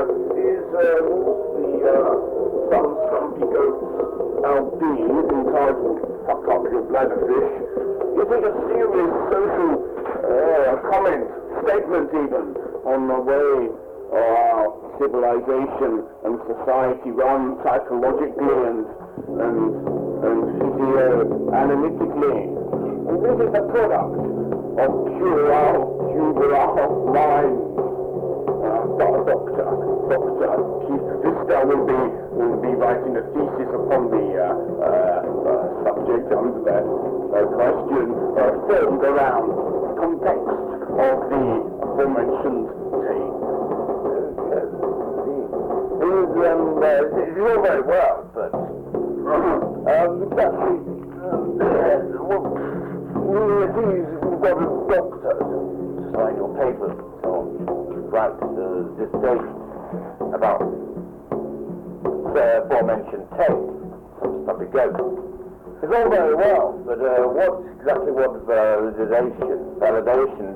some Goats LP entitled Fuck Up Your Bladderfish. Is it a serious social comment, statement even, on the way our civilization and society run psychologically and physio-analytically? And this is a product of juvenile minds. Dr. Keith Vista will be writing a thesis upon the subject under that question formed around the context of the aforementioned tape. It's all very well, but you've got a doctor to sign your papers and so on. Right, this date about the aforementioned tape from Stumpy Goat. It's all very well, but what validation?